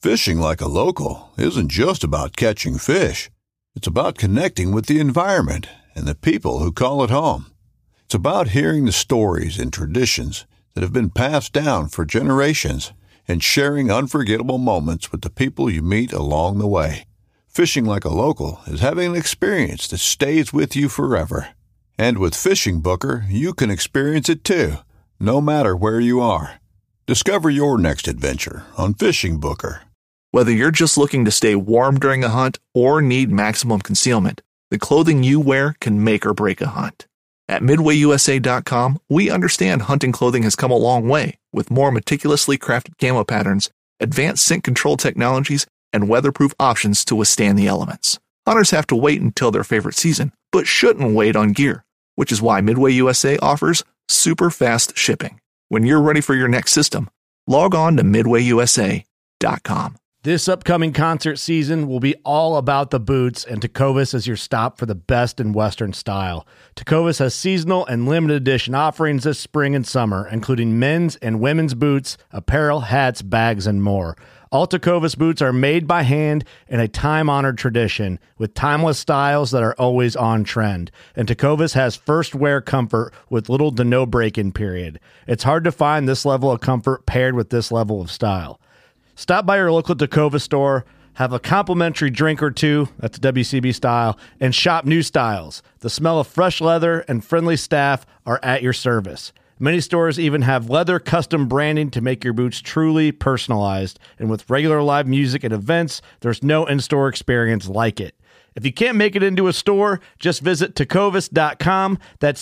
Fishing like a local isn't just about catching fish. It's about connecting with the environment and the people who call it home. It's about hearing the stories and traditions that have been passed down for generations and sharing unforgettable moments with the people you meet along the way. Fishing like a local is having an experience that stays with you forever. And with Fishing Booker, you can experience it too, no matter where you are. Discover your next adventure on Fishing Booker. Whether you're just looking to stay warm during a hunt or need maximum concealment, the clothing you wear can make or break a hunt. At MidwayUSA.com, we understand hunting clothing has come a long way with more meticulously crafted camo patterns, advanced scent control technologies, and weatherproof options to withstand the elements. Hunters have to wait until their favorite season, but shouldn't wait on gear, which is why Midway USA offers super fast shipping. When you're ready for your next system, log on to MidwayUSA.com. This upcoming concert season will be all about the boots, and Tecovas is your stop for the best in Western style. Tecovas has seasonal and limited edition offerings this spring and summer, including men's and women's boots, apparel, hats, bags, and more. All Tecovas boots are made by hand in a time-honored tradition with timeless styles that are always on trend. And Tecovas has first wear comfort with little to no break-in period. It's hard to find this level of comfort paired with this level of style. Stop by your local Tecovas store, have a complimentary drink or two, that's WCB style, and shop new styles. The smell of fresh leather and friendly staff are at your service. Many stores even have leather custom branding to make your boots truly personalized. And with regular live music and events, there's no in-store experience like it. If you can't make it into a store, just visit Tecovas.com. That's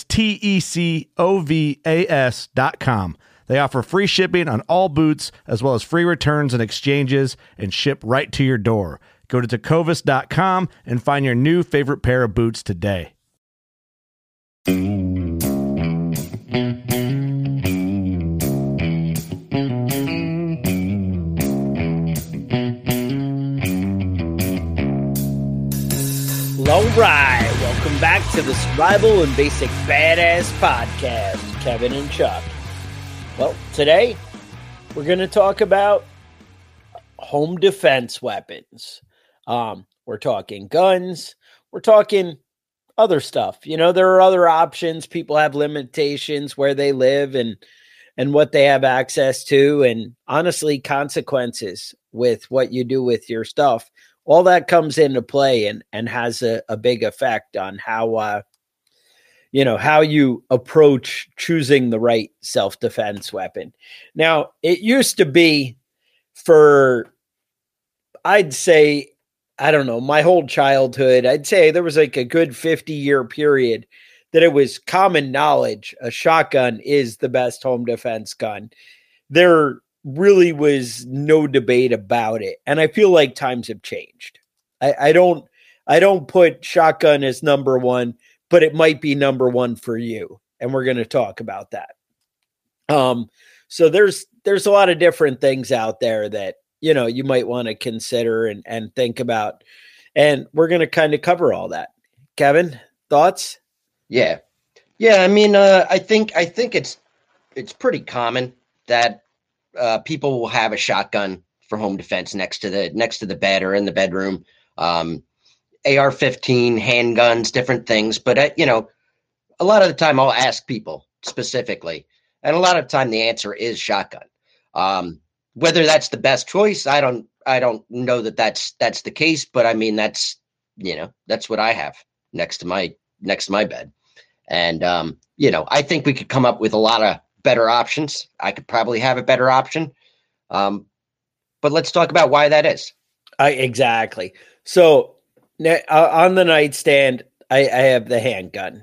TECOVAS.com. They offer free shipping on all boots, as well as free returns and exchanges, and ship right to your door. Go to Tecovas.com and find your new favorite pair of boots today. All right, welcome back to the Survival and Basic Badass Podcast, Kevin and Chuck. Well, today we're going to talk about home defense weapons. We're talking guns. We're talking other stuff. You know, there are other options. People have limitations where they live and what they have access to, and honestly, consequences with what you do with your stuff. All that comes into play and has a big effect on how how you approach choosing the right self-defense weapon. Now, it used to be I'd say, I don't know, my whole childhood, I'd say there was like a good 50-year period that it was common knowledge a shotgun is the best home defense gun. There really was no debate about it. And I feel like times have changed. I don't put shotgun as number one, but it might be number one for you. And we're going to talk about that. So there's a lot of different things out there that, you might want to consider and think about. And we're going to kind of cover all that. Kevin, thoughts? Yeah. I mean, I think it's pretty common that people will have a shotgun for home defense next to the bed or in the bedroom. AR-15, handguns, different things. But, a lot of the time I'll ask people specifically, and a lot of the time the answer is shotgun. Whether that's the best choice, I don't know that that's the case, but I mean, that's what I have next to my bed. And, I think we could come up with a lot of better options. I could probably have a better option. But let's talk about why that is. Exactly. So on the nightstand, I have the handgun.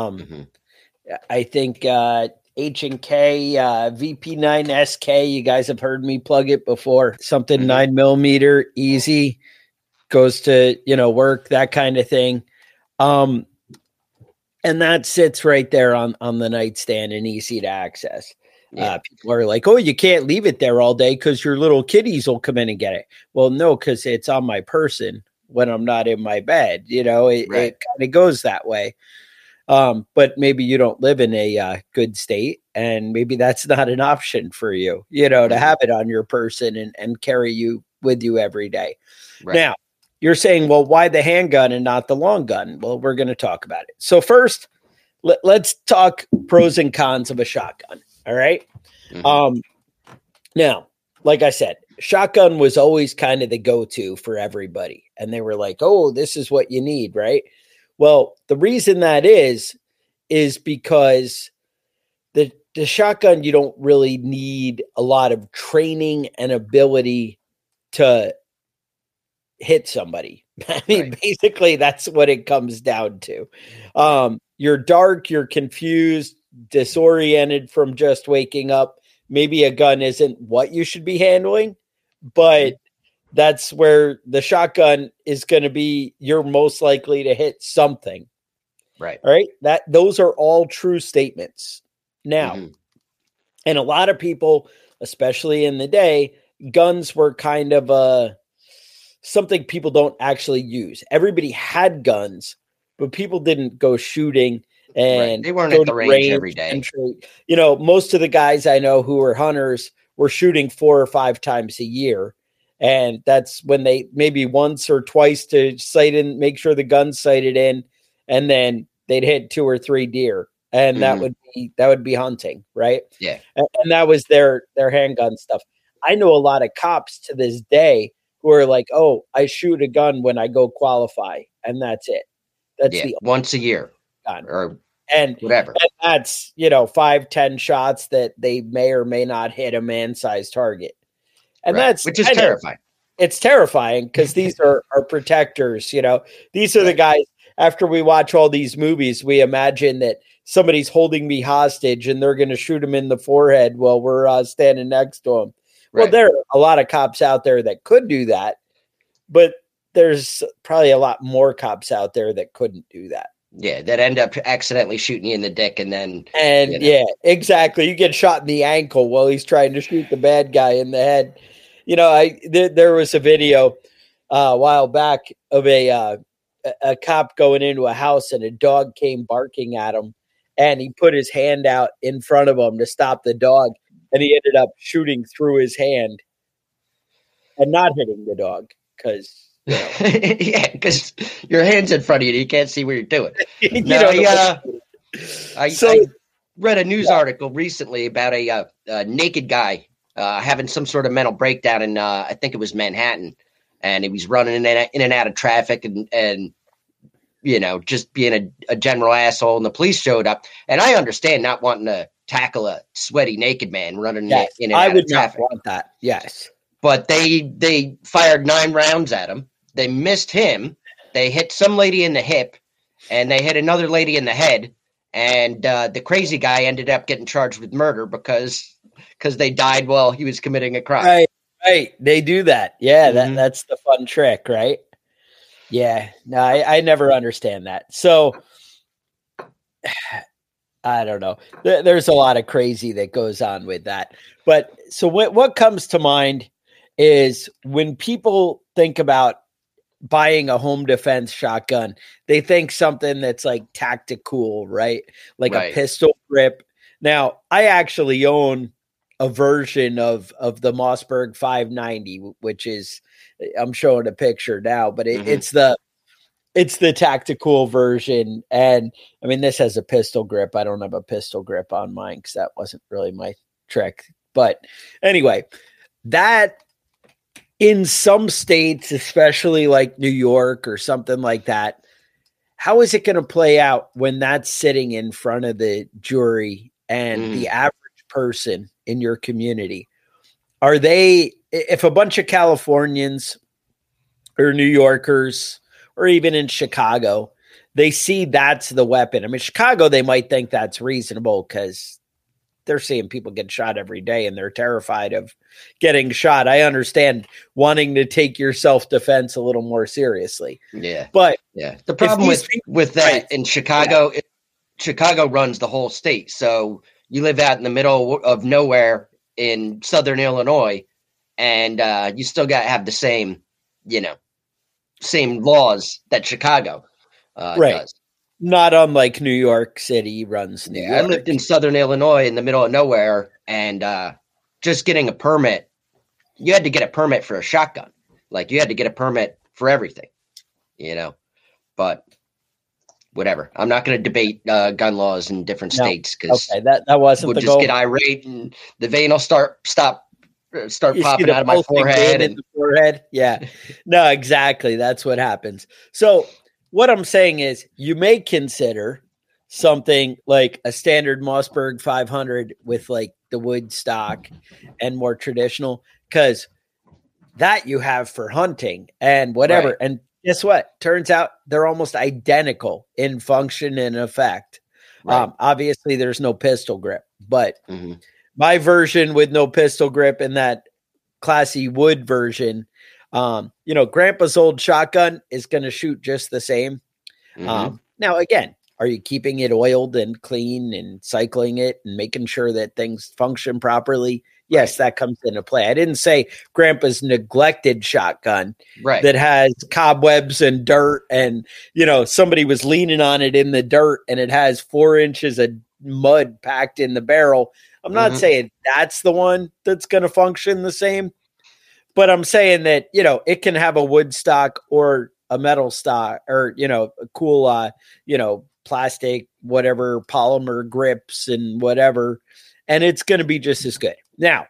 I think H&K VP9 SK, you guys have heard me plug it before. Something 9mm, easy, goes to, work, that kind of thing. And that sits right there on the nightstand and easy to access. Yeah. People are like, oh, you can't leave it there all day because your little kitties will come in and get it. Well, no, because it's on my person when I'm not in my bed. It kind of goes that way. But maybe you don't live in a good state, and maybe that's not an option for you, to have it on your person and carry you with you every day. Right. Now, you're saying, well, why the handgun and not the long gun? Well, we're going to talk about it. So first, let's talk pros and cons of a shotgun. All right. Mhm. Now, like I said, shotgun was always kind of the go-to for everybody. And they were like, oh, this is what you need, right? Well, the reason that is because the shotgun, you don't really need a lot of training and ability to hit somebody. I mean, Right. basically that's what it comes down to. You're dark, you're confused, disoriented from just waking up. Maybe a gun isn't what you should be handling, but that's where the shotgun is going to be. You're most likely to hit something. Right. All right. Those are all true statements. Now, Mhm. and a lot of people, especially in the day, guns were kind of something people don't actually use. Everybody had guns, but people didn't go shooting and They weren't go at the to range every day. and trade. You know, most of the guys I know who were hunters were shooting 4 or 5 times a year. And that's when they maybe once or twice to sight in, make sure the gun's sighted in, and then they'd hit 2 or 3 deer. And that would be hunting, right? Yeah. And that was their handgun stuff. I know a lot of cops to this day who are like, oh, I shoot a gun when I go qualify, and that's it. That's Yeah. the Once a year gun. or And whatever. that's, 5-10 shots that they may or may not hit a man-sized target. And Right. that's Which is kind of- terrifying. it's terrifying because these are our protectors. These are the guys. After we watch all these movies, we imagine that somebody's holding me hostage and they're going to shoot him in the forehead while we're standing next to him. Well, Right. there are a lot of cops out there that could do that, but there's probably a lot more cops out there that couldn't do that. Yeah, that end up accidentally shooting you in the dick and then Yeah, exactly. You get shot in the ankle while he's trying to shoot the bad guy in the head. There was a video a while back of a cop going into a house and a dog came barking at him, and he put his hand out in front of him to stop the dog, and he ended up shooting through his hand and not hitting the dog because yeah, because your hand's in front of you, you can't see what you're doing. I read a news article recently about a naked guy having some sort of mental breakdown in I think it was Manhattan, and he was running in and out of traffic and just being a general asshole, and the police showed up. And I understand not wanting to tackle a sweaty naked man running in and out of traffic. I would not want that. Yes. But they fired 9 rounds at him. They missed him. They hit some lady in the hip, and they hit another lady in the head. And the crazy guy ended up getting charged with murder because they died while he was committing a crime. Right. They do that. Yeah, that's the fun trick, right? Yeah. No, I never understand that. So I don't know. There's a lot of crazy that goes on with that. But so what comes to mind is when people think about buying a home defense shotgun, they think something that's like tactical, right? Like a pistol grip. Now, I actually own a version of the Mossberg 590, which is, I'm showing a picture now, but it's the tactical version. And I mean, this has a pistol grip. I don't have a pistol grip on mine because that wasn't really my trick. But anyway, that in some states, especially like New York or something like that, how is it going to play out when that's sitting in front of the jury and the average person in your community? Are they, if a bunch of Californians or New Yorkers or even in Chicago, they see that's the weapon? I mean, Chicago, they might think that's reasonable because they're seeing people get shot every day and they're terrified of getting shot. I understand wanting to take your self-defense a little more seriously. Yeah. But the problem with that in Chicago, Chicago runs the whole state. So you live out in the middle of nowhere in Southern Illinois, and you still got to have the same laws that Chicago does. Not unlike New York City runs New York. I lived in Southern Illinois in the middle of nowhere, and just getting a permit, you had to get a permit for a shotgun. Like you had to get a permit for everything, but whatever. I'm not going to debate gun laws in different states because that wasn't we'll the just goal. get irate and the vein will start You popping see the out of my pulsing forehead. vein in the forehead. Yeah, no, exactly. That's what happens. So what I'm saying is you may consider something like a standard Mossberg 500 with like the wood stock and more traditional, because that you have for hunting and whatever. Right. And guess what? Turns out they're almost identical in function and effect. Right. Obviously, there's no pistol grip, but Mm-hmm. my version with no pistol grip and that classy wood version, Grandpa's old shotgun is going to shoot just the same. Mm-hmm. Now, again, are you keeping it oiled and clean and cycling it and making sure that things function properly? Yes, that comes into play. I didn't say Grandpa's neglected shotgun that has cobwebs and dirt and, somebody was leaning on it in the dirt and it has 4 inches of mud packed in the barrel. I'm not saying that's the one that's going to function the same, but I'm saying that, it can have a wood stock or a metal stock or, a cool, plastic, whatever, polymer grips and whatever, and it's going to be just as good. Now,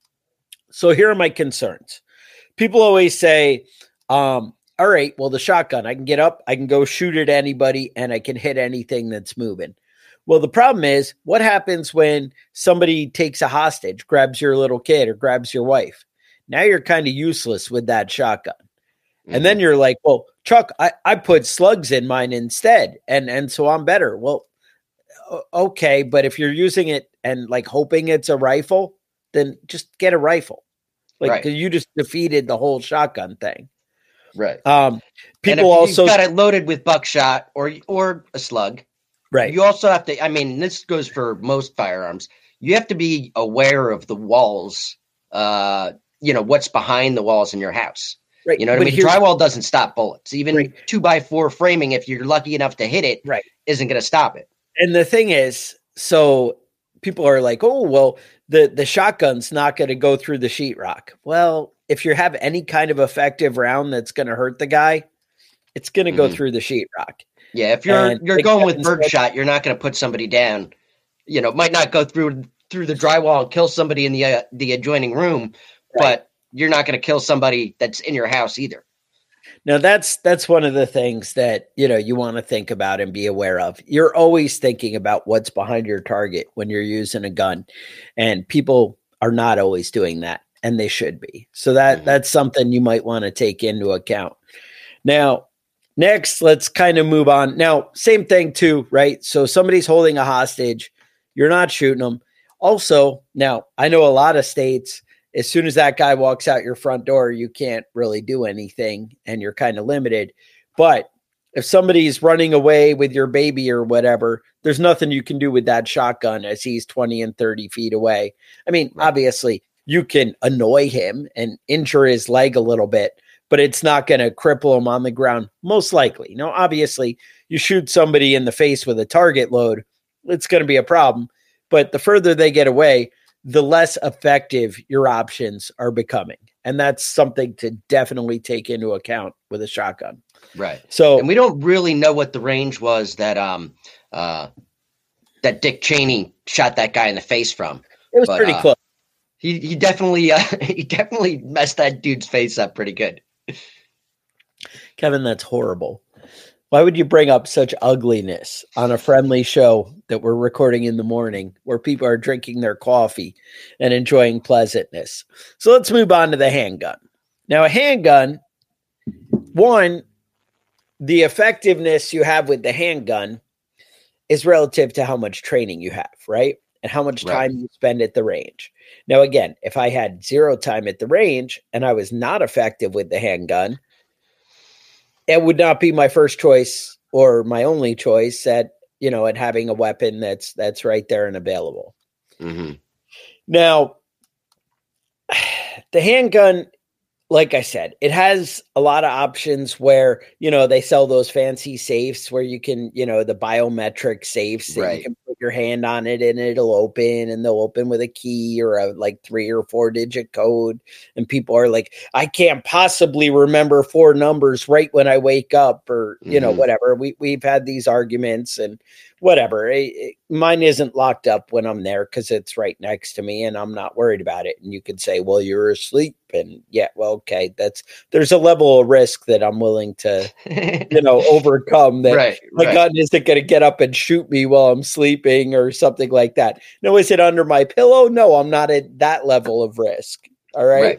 so here are my concerns. People always say, all right, well, the shotgun, I can get up, I can go shoot at anybody, and I can hit anything that's moving. Well, the problem is, what happens when somebody takes a hostage, grabs your little kid or grabs your wife? Now you're kind of useless with that shotgun. Mm-hmm. And then you're like, well, Chuck, I put slugs in mine instead, and so I'm better. Well, okay, but if you're using it and like hoping it's a rifle, then just get a rifle. Like you just defeated the whole shotgun thing. Right. People also got it loaded with buckshot or a slug. Right. You also have to, this goes for most firearms. You have to be aware of the walls, what's behind the walls in your house. Right. You know what I mean? Drywall doesn't stop bullets. Even 2x4 framing, if you're lucky enough to hit it, isn't going to stop it. And the thing is, so people are like, oh, well, the shotgun's not going to go through the sheetrock. Well, if you have any kind of effective round that's going to hurt the guy, it's going to go through the sheetrock. Yeah, if you're going with birdshot, you're not going to put somebody down. It might not go through the drywall and kill somebody in the adjoining room, but you're not going to kill somebody that's in your house either. Now, that's one of the things that, you want to think about and be aware of. You're always thinking about what's behind your target when you're using a gun, and people are not always doing that, and they should be. So that's something you might want to take into account. Now, next, let's kind of move on. Now, same thing too, right? So somebody's holding a hostage. You're not shooting them. Also, now, I know a lot of states, as soon as that guy walks out your front door, you can't really do anything and you're kind of limited. But if somebody's running away with your baby or whatever, there's nothing you can do with that shotgun as he's 20 and 30 feet away. Obviously, you can annoy him and injure his leg a little bit, but it's not going to cripple him on the ground, most likely. Now, obviously, you shoot somebody in the face with a target load, it's going to be a problem. But the further they get away, the less effective your options are becoming. And that's something to definitely take into account with a shotgun. Right. So, and we don't really know what the range was that Dick Cheney shot that guy in the face from. It was pretty close. He definitely messed that dude's face up pretty good. Kevin, that's horrible. Why would you bring up such ugliness on a friendly show that we're recording in the morning where people are drinking their coffee and enjoying pleasantness? So let's move on to the handgun. Now, a handgun, one, the effectiveness you have with the handgun is relative to how much training you have, right? And how much time you spend at the range. Now, again, if I had 0 time at the range and I was not effective with the handgun, it would not be my first choice or my only choice at having a weapon that's right there and available. Mm-hmm. Now, the handgun, like I said, it has a lot of options where, they sell those fancy safes where you can, the biometric safes that you can put your hand on it and it'll open, and they'll open with a key or a 3 or 4 digit code. And people are like, I can't possibly remember 4 numbers right when I wake up, or, whatever. We've had these arguments and whatever. Mine isn't locked up when I'm there because it's right next to me and I'm not worried about it. And you could say, well, you're asleep. And yeah, well, okay, there's a level of risk that I'm willing to, overcome. That my gun isn't going to get up and shoot me while I'm sleeping or something like that. No, is it under my pillow? No, I'm not at that level of risk. All right.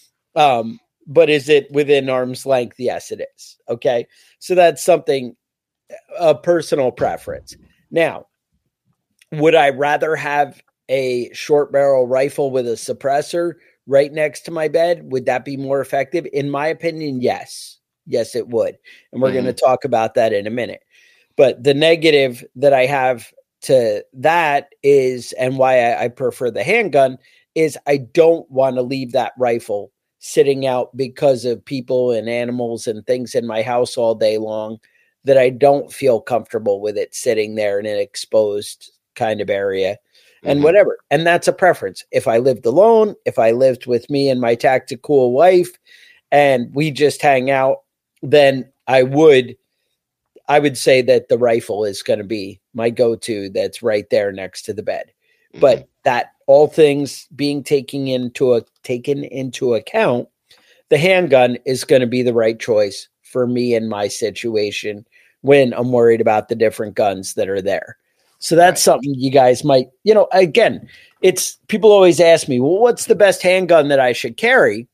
But is it within arm's length? Yes, it is. Okay. So that's something, a personal preference. Now, would I rather have a short barrel rifle with a suppressor right next to my bed? Would that be more effective? In my opinion, yes. Yes, it would. And we're going to talk about that in a minute. But the negative that I have to that is, and why I prefer the handgun, is I don't want to leave that rifle sitting out because of people and animals and things in my house all day long, that I don't feel comfortable with it sitting there in an exposed kind of area and whatever. And that's a preference. If I lived alone, if I lived with me and my tactical wife and we just hang out, then I would say that the rifle is going to be my go-to that's right there next to the bed. But that all things being taken into account, the handgun is going to be the right choice for me in my situation when I'm worried about the different guns that are there. So that's something you guys might, again, it's people always ask me, well, what's the best handgun that I should carry?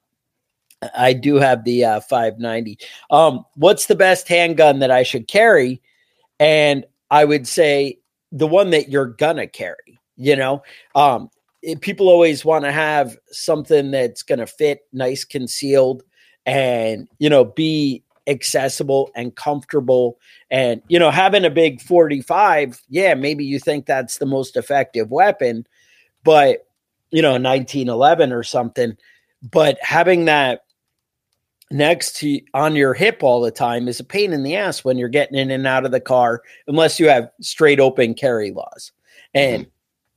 I do have the 590. What's the best handgun that I should carry? And I would say the one that you're gonna carry, people always want to have something that's going to fit nice concealed and, be accessible and comfortable. And, having a big 45, yeah, maybe you think that's the most effective weapon, but, 1911 or something, but having that next to on your hip all the time is a pain in the ass when you're getting in and out of the car, unless you have straight open carry laws. And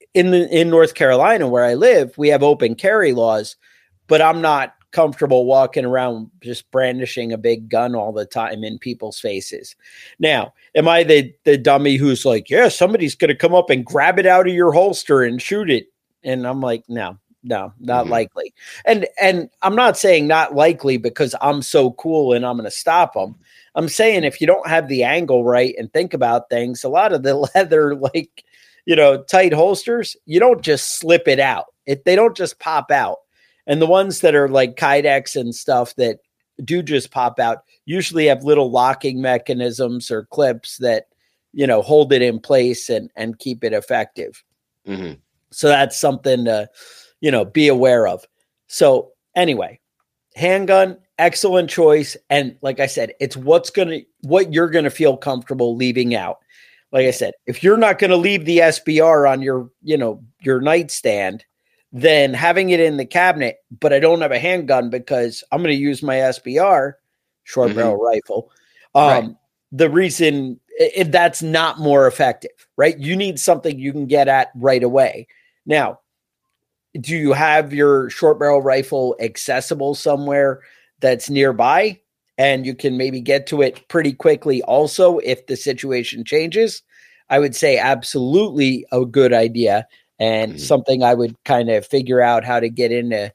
in North Carolina, where I live, we have open carry laws, but I'm not comfortable walking around just brandishing a big gun all the time in people's faces. Now, am I the dummy who's like, yeah, somebody's going to come up and grab it out of your holster and shoot it? And I'm like, no, not likely. And I'm not saying not likely because I'm so cool and I'm going to stop them. I'm saying if you don't have the angle right and think about things, a lot of the leather, tight holsters, you don't just slip it out. They don't just pop out. And the ones that are like Kydex and stuff that do just pop out usually have little locking mechanisms or clips that, hold it in place and keep it effective. So that's something to, be aware of. So anyway, handgun, excellent choice. And like I said, it's what you're going to feel comfortable leaving out. Like I said, if you're not going to leave the SBR on your nightstand, then having it in the cabinet, but I don't have a handgun because I'm going to use my SBR, short barrel rifle. The reason that's not more effective, right? You need something you can get at right away. Now, do you have your short barrel rifle accessible somewhere that's nearby? And you can maybe get to it pretty quickly also if the situation changes? I would say absolutely a good idea and something I would kind of figure out how to get into.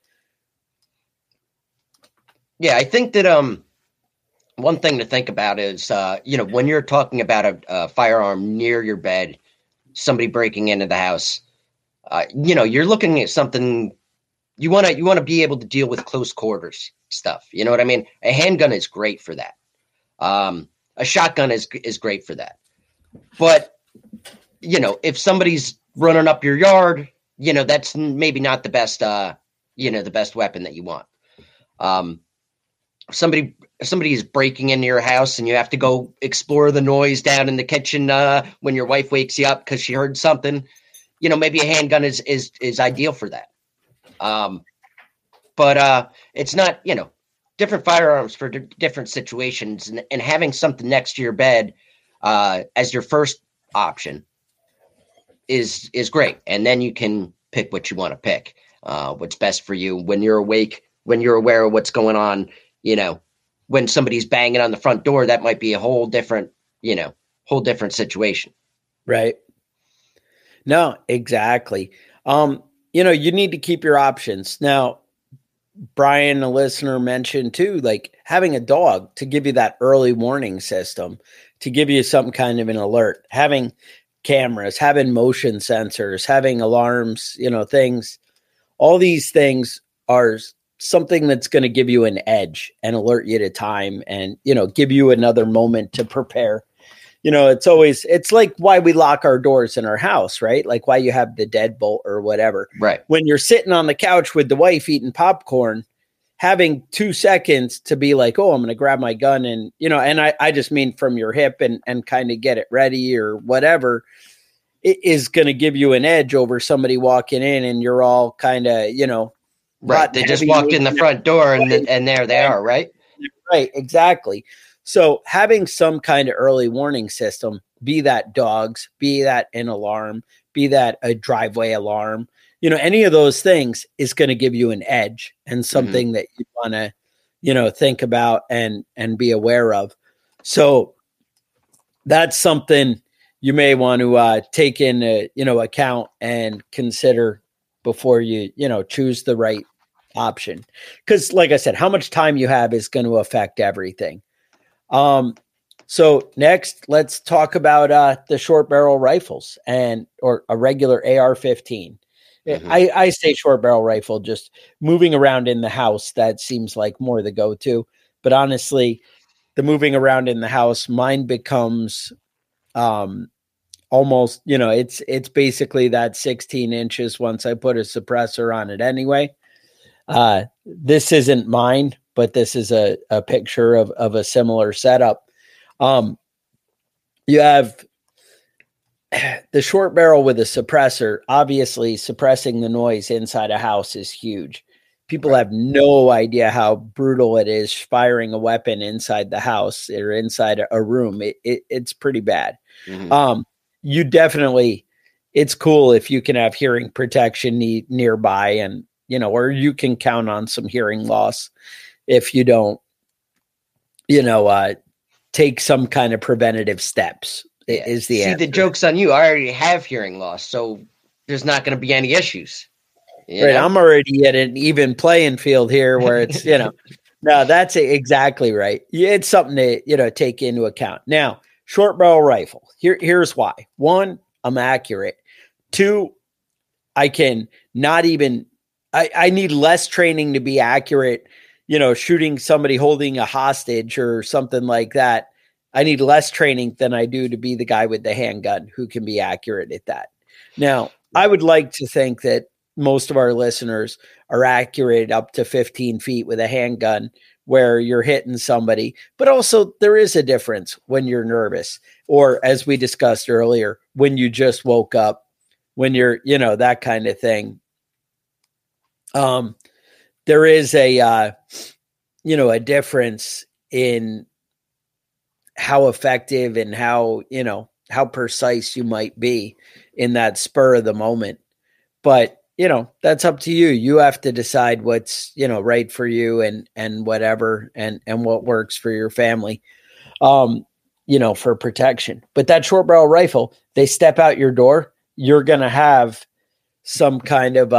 Yeah, I think that one thing to think about is, when you're talking about a firearm near your bed, somebody breaking into the house, you're looking at something you want to be able to deal with close quarters stuff. You know what I mean? A handgun is great for that. A shotgun is great for that. But, if somebody's running up your yard, that's maybe not the best, the best weapon that you want. Somebody is breaking into your house and you have to go explore the noise down in the kitchen when your wife wakes you up because she heard something. Maybe a handgun is ideal for that. but it's not, different firearms for different situations, and having something next to your bed as your first option is great. And then you can pick what you want to pick, what's best for you when you're awake, when you're aware of what's going on. When somebody's banging on the front door, that might be a whole different situation. Right. No, exactly. You need to keep your options. Now, Brian, the listener, mentioned too, like having a dog to give you that early warning system, to give you some kind of an alert, having cameras, having motion sensors, having alarms, things. All these things are something that's going to give you an edge and alert you to time and, give you another moment to prepare. It's like why we lock our doors in our house, right? Like why you have the deadbolt or whatever. Right. When you're sitting on the couch with the wife eating popcorn, having 2 seconds to be like, oh, I'm going to grab my gun and, and I just mean from your hip and kind of get it ready or whatever, it is going to give you an edge over somebody walking in and you're all kind of, right. They just walked in the front door and there they are, right? Right. Exactly. So having some kind of early warning system, be that dogs, be that an alarm, be that a driveway alarm, any of those things is going to give you an edge and something that you want to, think about and be aware of. So that's something you may want to take in, account and consider before you, choose the right option. Because like I said, how much time you have is going to affect everything. So next, let's talk about the short barrel rifles or a regular AR-15. I say short barrel rifle, just moving around in the house. That seems like more the go-to. But honestly, the moving around in the house, mine becomes almost, it's basically that 16 inches once I put a suppressor on it anyway. This isn't mine, but this is a picture of a similar setup. You have the short barrel with a suppressor. Obviously, suppressing the noise inside a house is huge. People have no idea how brutal it is firing a weapon inside the house or inside a room. It's pretty bad. You definitely, it's cool if you can have hearing protection nearby and, or you can count on some hearing loss if you don't, take some kind of preventative steps is the answer. See, the joke's on you. I already have hearing loss, so there's not going to be any issues. Right. I'm already at an even playing field here where it's, no, that's exactly right. It's something to, take into account. Now, short barrel rifle. Here's why. 1, I'm accurate. 2, I can not even, I need less training to be accurate, shooting somebody holding a hostage or something like that. I need less training than I do to be the guy with the handgun who can be accurate at that. Now, I would like to think that most of our listeners are accurate up to 15 feet with a handgun where you're hitting somebody, but also there is a difference when you're nervous or, as we discussed earlier, when you just woke up, when you're, that kind of thing. There is a difference in how effective and how precise you might be in that spur of the moment. But, that's up to you. You have to decide what's, right for you and whatever, and what works for your family, for protection. But that short barrel rifle, they step out your door, you're going to have some kind of,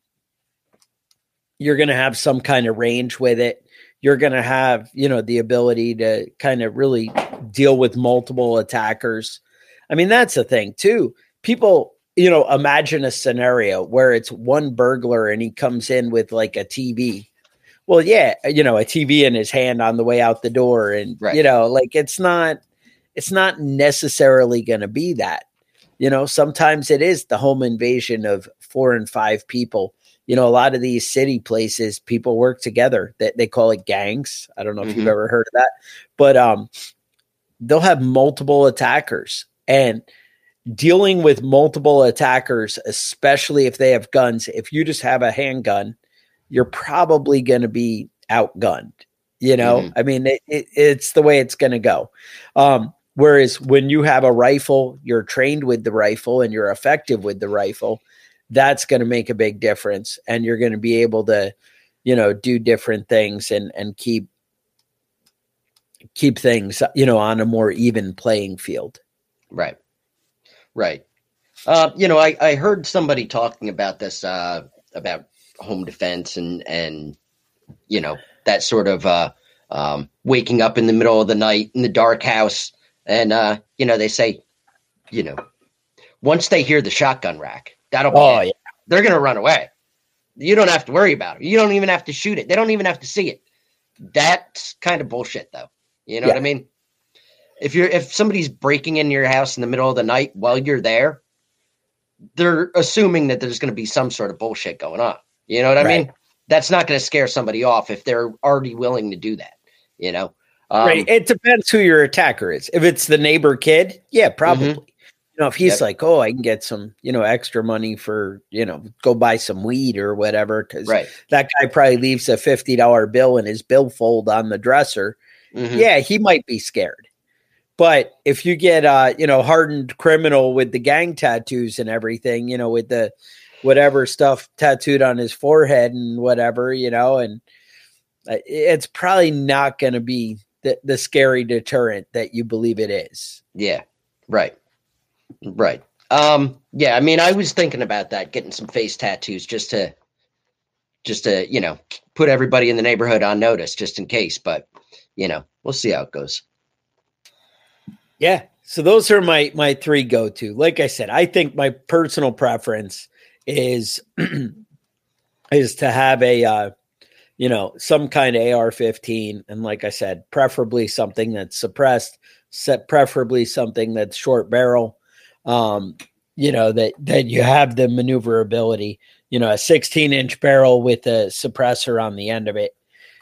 range with it. You're going to have, the ability to kind of really deal with multiple attackers. I mean, that's the thing too. People, imagine a scenario where it's one burglar and he comes in with like a TV. Well, yeah, a TV in his hand on the way out the door. And, it's not necessarily going to be that, sometimes it is the home invasion of 4 and 5 people. A lot of these city places, people work together. That they call it gangs. I don't know if you've ever heard of that, but they'll have multiple attackers, and dealing with multiple attackers, especially if they have guns. If you just have a handgun, you're probably going to be outgunned. I mean, it's the way it's going to go. Whereas when you have a rifle, you're trained with the rifle and you're effective with the rifle, that's going to make a big difference. And you're going to be able to, do different things and keep things, on a more even playing field. Right. I heard somebody talking about this, about home defense and that sort of waking up in the middle of the night in the dark house. And, they say, once they hear the shotgun rack, that'll be it. Yeah. They're going to run away. You don't have to worry about it. You don't even have to shoot it. They don't even have to see it. That's kind of bullshit, though. You know what I mean? If somebody's breaking into your house in the middle of the night while you're there, they're assuming that there's going to be some sort of bullshit going on. You know what I mean? That's not going to scare somebody off if they're already willing to do that. Right. It depends who your attacker is. If it's the neighbor kid, yeah, probably. If he's like, oh, I can get some, extra money for, go buy some weed or whatever, because that guy probably leaves a $50 bill in his billfold on the dresser. Yeah, he might be scared. But if you get, hardened criminal with the gang tattoos and everything, with the whatever stuff tattooed on his forehead and whatever, and it's probably not going to be the scary deterrent that you believe it is. Yeah. Right. Yeah. I mean, I was thinking about that, getting some face tattoos just to, put everybody in the neighborhood on notice just in case, but we'll see how it goes. Yeah. So those are my three go-to. Like I said, I think my personal preference is to have a, some kind of AR-15. And like I said, preferably something that's suppressed, preferably something that's short barrel, that you have the maneuverability, a 16-inch barrel with a suppressor on the end of it,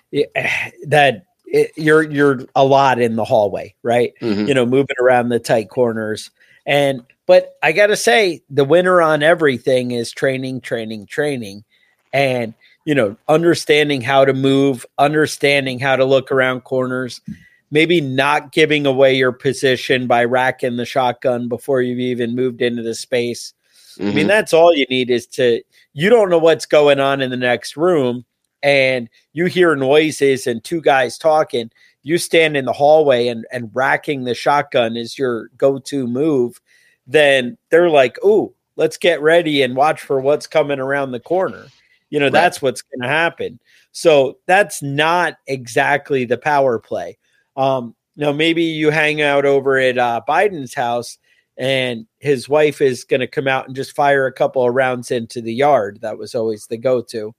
you're a lot in the hallway, right? Moving around the tight corners. But I got to say, the winner on everything is training. And, understanding how to move, understanding how to look around corners, maybe not giving away your position by racking the shotgun before you've even moved into the space. I mean, that's all you need is you don't know what's going on in the next room and you hear noises and two guys talking. You stand in the hallway and racking the shotgun is your go-to move. Then they're like, "Ooh, let's get ready and watch for what's coming around the corner." That's what's going to happen. So that's not exactly the power play. Maybe you hang out over at Biden's house and his wife is going to come out and just fire a couple of rounds into the yard. That was always the go-to.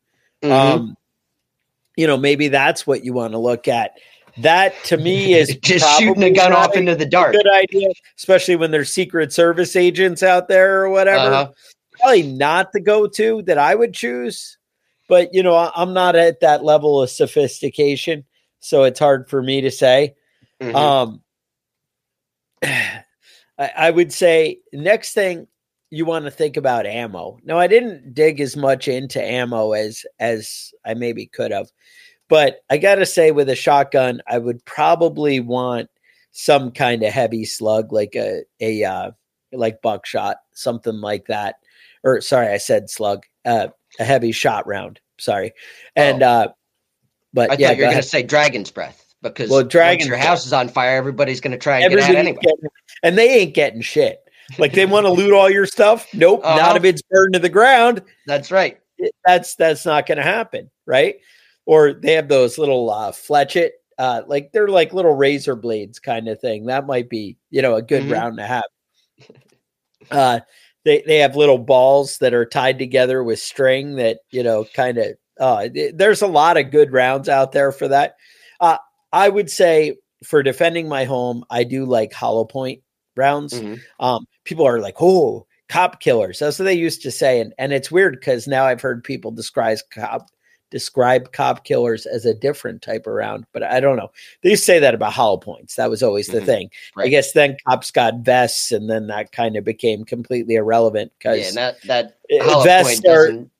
Maybe that's what you want to look at. That to me is just shooting a gun off into the dark. Good idea, especially when there's Secret Service agents out there or whatever. Probably not the go-to that I would choose, but I'm not at that level of sophistication, so it's hard for me to say. I would say next thing you want to think about ammo. Now, I didn't dig as much into ammo as I maybe could have. But I got to say, with a shotgun, I would probably want some kind of heavy slug, like like buckshot, something like that. Or sorry, I said slug, a heavy shot round. Sorry. And, but I thought you were going to say dragon's breath because once your house is on fire, everybody's going to try and get out anyway. And they ain't getting shit. Like they want to loot all your stuff. Nope. Not if it's burned to the ground. That's right. That's not going to happen. Right. Or they have those little fletchet, like they're like little razor blades kind of thing. That might be, a good round to have. They have little balls that are tied together with string that, kind of, there's a lot of good rounds out there for that. I would say for defending my home, I do like hollow point rounds. People are like, oh, cop killers. That's what they used to say. And it's weird because now I've heard people describe cop killers as a different type of round, but I don't know. They used to say that about hollow points. That was always the thing. Right. I guess then cops got vests and then that kind of became completely irrelevant because that hollow vests point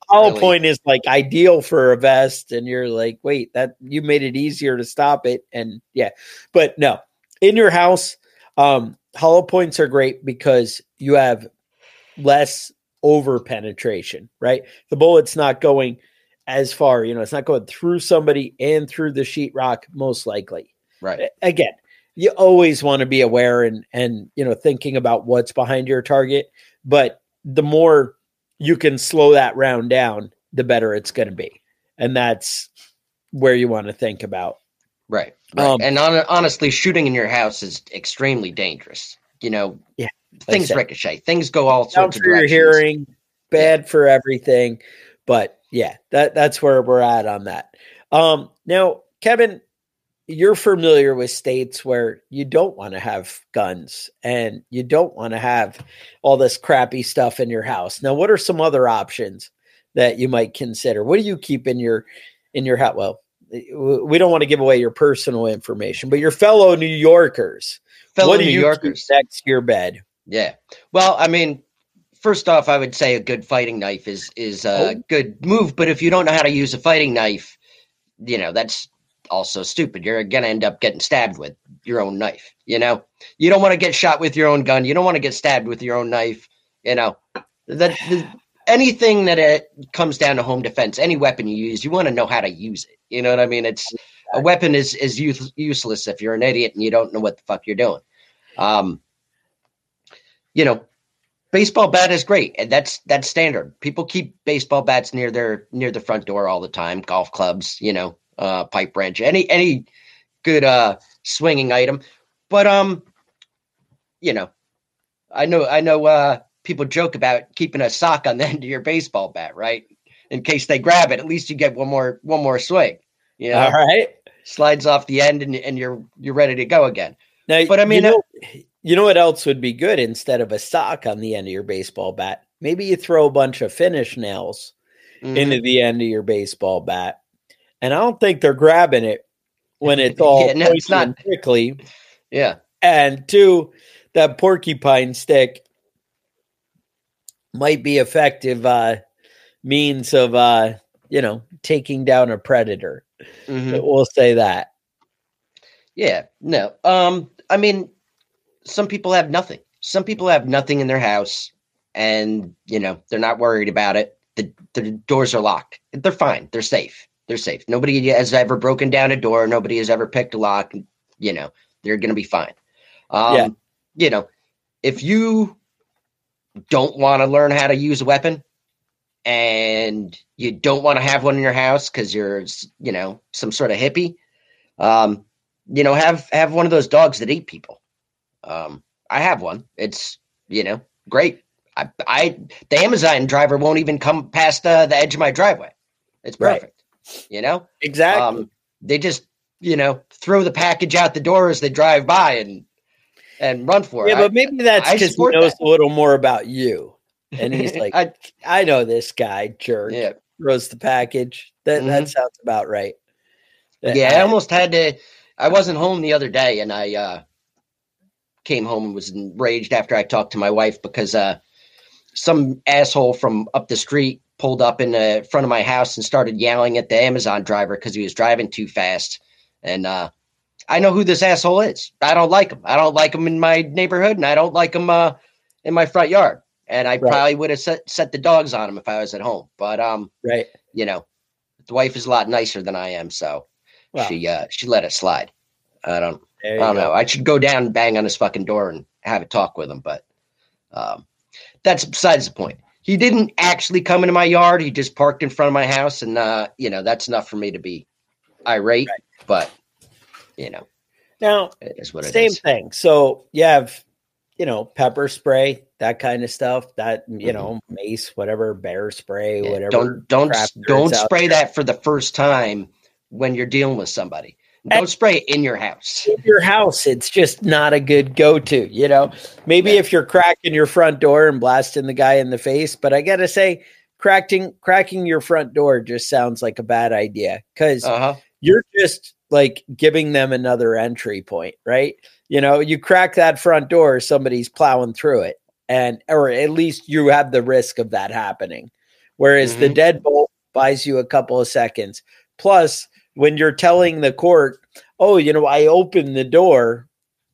hollow really. point is like ideal for a vest, and you're like, wait, that you made it easier to stop it. And yeah, but no, in your house, hollow points are great because you have less over penetration, right? The bullet's not going as far, it's not going through somebody and through the sheetrock, most likely. Right. Again, you always want to be aware and thinking about what's behind your target, but the more you can slow that round down, the better it's going to be. And that's where you want to think about. Right. And honestly, shooting in your house is extremely dangerous. Yeah, things ricochet, things go all sorts of for directions. your hearing, bad for everything. But yeah, that's where we're at on that. Now, Kevin, you're familiar with states where you don't want to have guns and you don't want to have all this crappy stuff in your house. Now, what are some other options that you might consider? What do you keep in your house? Well, we don't want to give away your personal information, but your fellow New Yorkers, what do you keep next to your bed? Yeah. Well, I mean, first off, I would say a good fighting knife is a good move. But if you don't know how to use a fighting knife, that's also stupid. You're going to end up getting stabbed with your own knife. You don't want to get shot with your own gun. You don't want to get stabbed with your own knife. Anything that it comes down to home defense, any weapon you use, you want to know how to use it. You know what I mean? A weapon is useless if you're an idiot and you don't know what the fuck you're doing. Baseball bat is great, and that's standard. People keep baseball bats near the front door all the time. Golf clubs, pipe wrench, any good swinging item. But I know people joke about keeping a sock on the end of your baseball bat, right? In case they grab it, at least you get one more swing. All right, slides off the end, and you're ready to go again. Now, but I mean, you know what else would be good instead of a sock on the end of your baseball bat? Maybe you throw a bunch of finish nails into the end of your baseball bat. And I don't think they're grabbing it when it's all it's not quickly. Yeah. And two, that porcupine stick might be effective means of taking down a predator. We'll say that. Yeah. No. I mean, some people have nothing. Some people have nothing in their house, and they're not worried about it. The doors are locked. They're fine. They're safe. They're safe. Nobody has ever broken down a door. Nobody has ever picked a lock. They're going to be fine. If you don't want to learn how to use a weapon and you don't want to have one in your house because you're, some sort of hippie, have one of those dogs that eat people. I have one. It's, great. The Amazon driver won't even come past the edge of my driveway. It's perfect. Right. Exactly. They just, throw the package out the door as they drive by and run for it. Yeah, but maybe that's because he knows a little more about you. And he's like, I know this guy, jerk. Yeah. Throws the package. That sounds about right. Yeah, I almost had to. I wasn't home the other day, and I came home and was enraged after I talked to my wife because some asshole from up the street pulled up in the front of my house and started yelling at the Amazon driver because he was driving too fast. And I know who this asshole is. I don't like him. I don't like him in my neighborhood, and I don't like him in my front yard. And I probably would have set the dogs on him if I was at home. But the wife is a lot nicer than I am, so she let it slide. I don't know. I should go down and bang on his fucking door and have a talk with him, but that's besides the point. He didn't actually come into my yard. He just parked in front of my house, and that's enough for me to be irate. Right. But now it is what it same is. thing. So you have pepper spray, that kind of stuff. That mace, whatever, bear spray, whatever. Don't spray that for the first time when you're dealing with somebody. Don't spray it in your house. In your house, it's just not a good go-to. Maybe if you're cracking your front door and blasting the guy in the face, but I gotta say, cracking your front door just sounds like a bad idea because you're just like giving them another entry point, right? You crack that front door, somebody's plowing through it, or at least you have the risk of that happening. whereas the deadbolt buys you a couple of seconds. Plus, when you're telling the court, oh, I opened the door,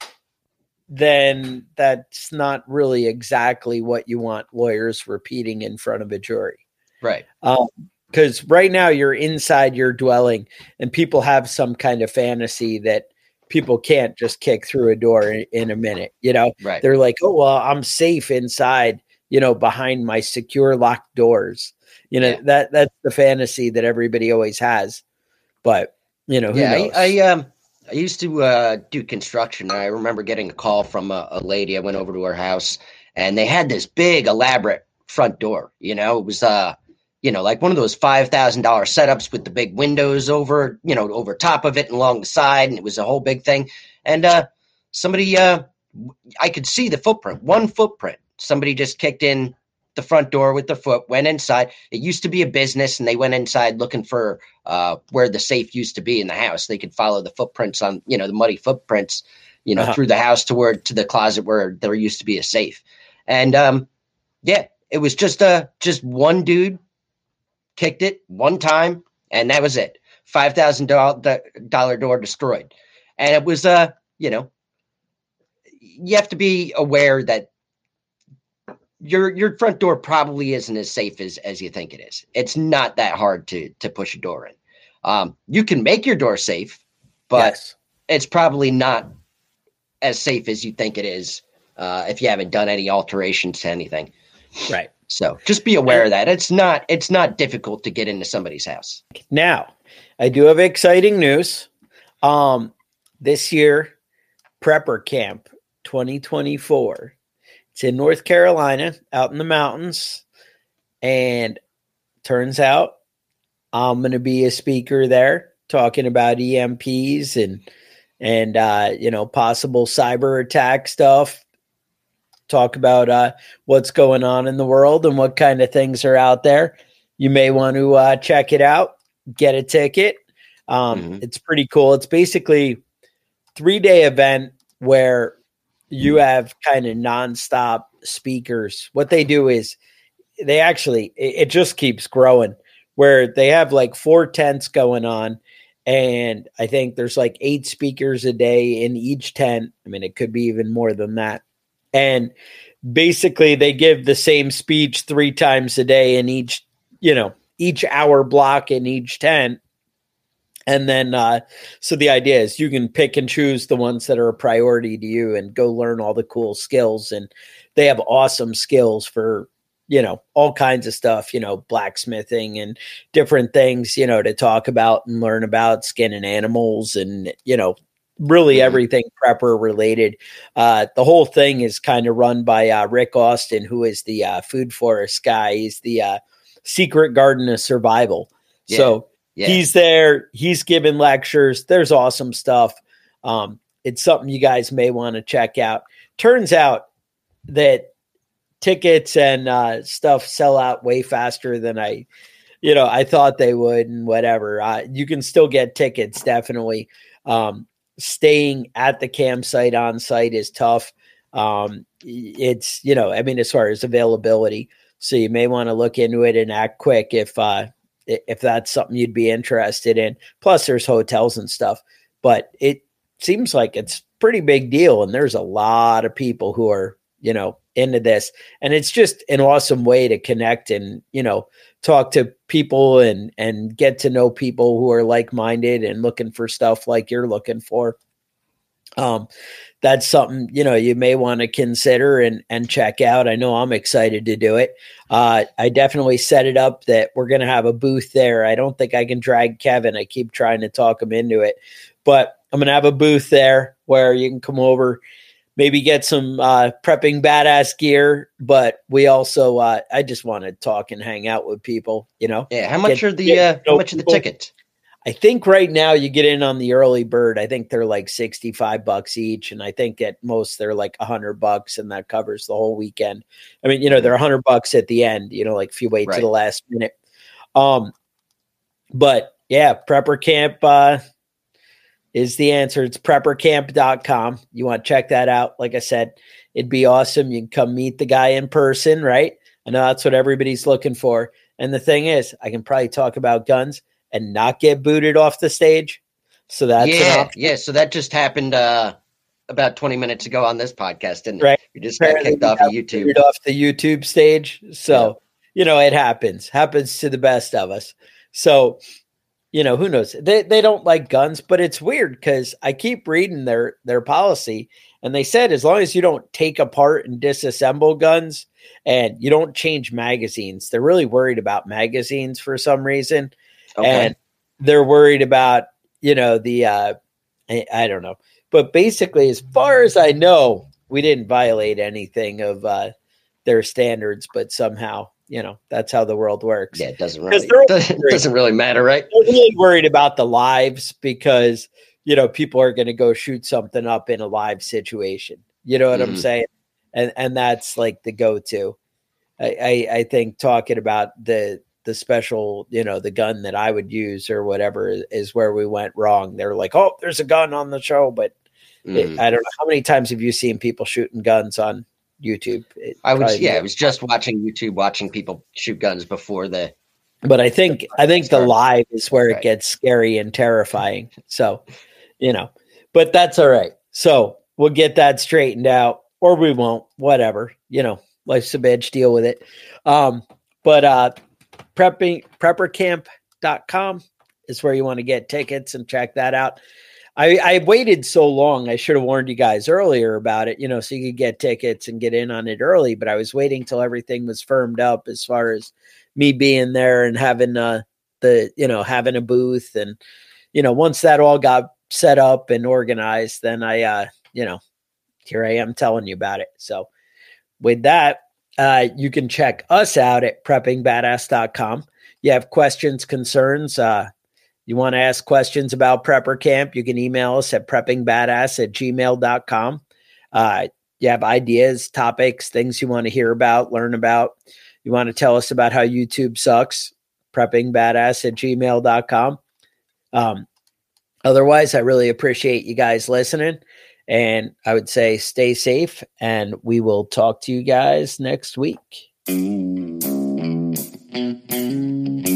then that's not really exactly what you want lawyers repeating in front of a jury. Right. Because right now you're inside your dwelling and people have some kind of fantasy that people can't just kick through a door in a minute. Right. They're like, oh, well, I'm safe inside, behind my secure locked doors. That's the fantasy that everybody always has. But, who knows? I used to do construction. And I remember getting a call from a lady. I went over to her house and they had this big, elaborate front door. It was, like one of those $5,000 setups with the big windows over top of it and along the side. And it was a whole big thing. And somebody, I could see the footprint, one footprint. Somebody just kicked in the front door with their foot, went inside. It used to be a business, and they went inside looking for where the safe used to be in the house. They could follow the footprints on, the muddy footprints, through the house to the closet where there used to be a safe. And it was just one dude kicked it one time, and that was it. $5,000 door destroyed. And it was, you have to be aware that your front door probably isn't as safe as you think it is. It's not that hard to push a door in. You can make your door safe, but it's probably not as safe as you think it is if you haven't done any alterations to anything. Right. So just be aware of that. It's not difficult to get into somebody's house. Now, I do have exciting news. This year, Prepper Camp 2024. It's in North Carolina, out in the mountains, and turns out I'm going to be a speaker there talking about EMPs and possible cyber attack stuff. Talk about what's going on in the world and what kind of things are out there. You may want to check it out, get a ticket. It's pretty cool. It's basically a 3-day event where you have kind of nonstop speakers. What they do is it just keeps growing, where they have like 4 tents going on. And I think there's like 8 speakers a day in each tent. I mean, it could be even more than that. And basically they give the same speech 3 times a day in each hour block in each tent. And then, so the idea is you can pick and choose the ones that are a priority to you and go learn all the cool skills. And they have awesome skills for, all kinds of stuff, blacksmithing and different things, to talk about and learn about skinning animals and, really everything prepper related. The whole thing is kind of run by Rick Austin, who is the Food Forest guy. He's the Secret Garden of Survival. Yeah. So he's there. He's giving lectures. There's awesome stuff. It's something you guys may want to check out. Turns out that tickets and stuff sell out way faster than I thought they would and whatever. You can still get tickets, definitely. Staying at the campsite on site is tough. It's, as far as availability. So you may want to look into it and act quick if that's something you'd be interested in. Plus there's hotels and stuff, but it seems like it's a pretty big deal. And there's a lot of people who are, into this, and it's just an awesome way to connect and, talk to people and get to know people who are like-minded and looking for stuff like you're looking for. That's something, you may want to consider and check out. I know I'm excited to do it. I definitely set it up that we're going to have a booth there. I don't think I can drag Kevin. I keep trying to talk him into it, but I'm going to have a booth there where you can come over, maybe get some prepping badass gear, but we also I just want to talk and hang out with people, Yeah, how much are the tickets? I think right now you get in on the early bird. I think they're like $65 each, and I think at most they're like $100, and that covers the whole weekend. I mean, they're $100 at the end, like if you wait to the last minute. But yeah, Prepper Camp is the answer. It's preppercamp.com. You want to check that out. Like I said, it'd be awesome. You can come meet the guy in person, right? I know that's what everybody's looking for. And the thing is, I can probably talk about guns and not get booted off the stage. So that's an option. Yeah. So that just happened about 20 minutes ago on this podcast, didn't it? Right. We just got kicked off of YouTube. Booted off the YouTube stage. So, it happens to the best of us. So, who knows? They don't like guns, but it's weird because I keep reading their policy, and they said as long as you don't take apart and disassemble guns and you don't change magazines, they're really worried about magazines for some reason. Okay. And they're worried about, I don't know. But basically, as far as I know, we didn't violate anything of their standards, but somehow, that's how the world works. Yeah, it doesn't really matter, right? They're really worried about the lives because, people are going to go shoot something up in a live situation. You know what I'm saying? And that's like the go-to. I think talking about the special, the gun that I would use or whatever is where we went wrong. They're like, oh, there's a gun on the show, but I don't know. How many times have you seen people shooting guns on YouTube? I was just watching YouTube, watching people shoot guns before the. But I think the live is where it gets scary and terrifying. So, but that's all right. So we'll get that straightened out, or we won't. Whatever, life's a bitch. Deal with it. But preppercamp.com is where you want to get tickets and check that out. I waited so long. I should have warned you guys earlier about it, so you could get tickets and get in on it early. But I was waiting till everything was firmed up as far as me being there and having having a booth. And, once that all got set up and organized, then I, here I am telling you about it. So with that, you can check us out at preppingbadass.com. You have questions, concerns, you want to ask questions about Prepper Camp, you can email us at preppingbadass@gmail.com. You have ideas, topics, things you want to hear about, learn about. You want to tell us about how YouTube sucks, preppingbadass@gmail.com. Otherwise, I really appreciate you guys listening. And I would say stay safe, and we will talk to you guys next week.